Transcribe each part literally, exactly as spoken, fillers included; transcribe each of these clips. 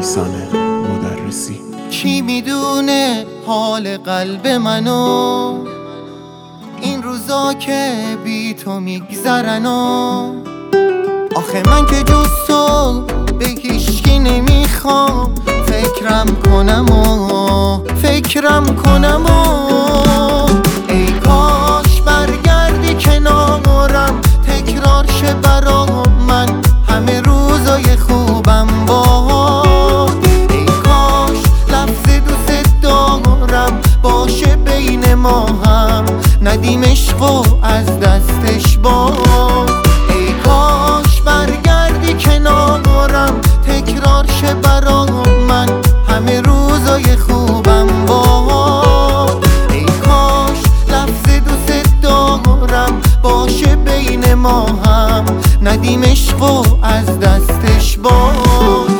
نیسان مدرسی. کی میدونه حال قلب منو این روزا که بی تو میگذرنو؟ آخه من که جز تو به هیچکی نمیخوام فکرم کنم و فکرم کنم و ای کاش برگردی کنارم تکرار شه برا من همه روزای خوبم باد. ای کاش لفظ دوست دارم باشه بین ما هم ندیم عشق و از دستش باد. ای کاش برگردی کنارم تکرار شه برا من همه روزای خوبم باد. ای کاش لفظ دوست دارم باشه بین ما هم ندیم عشق و از دستش باد.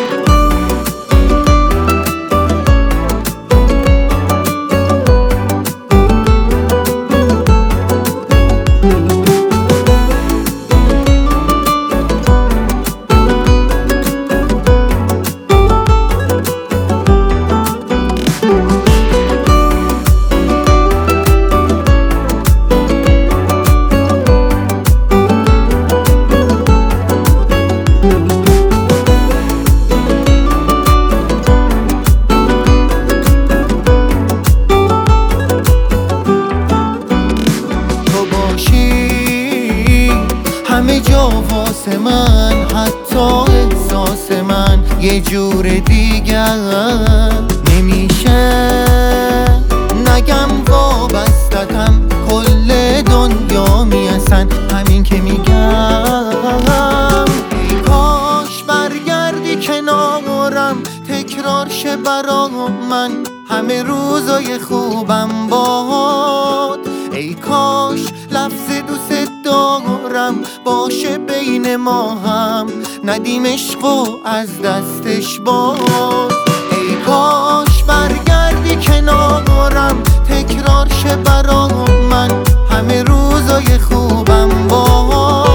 همه جا واسه من حتی احساس من یه جور دیگر نمیشه نگم وابستتم کل دنیا میاسن همین که میگم. ای کاش برگردی کنارم تکرار شه برا من همه روزای خوبم باد. ای کاش لفظ دوست دارم باشه بین ما هم ندیم عشق و از دستش باد. ای کاش برگردی کنارم تکرار شه برا من همه روزای خوبم باد.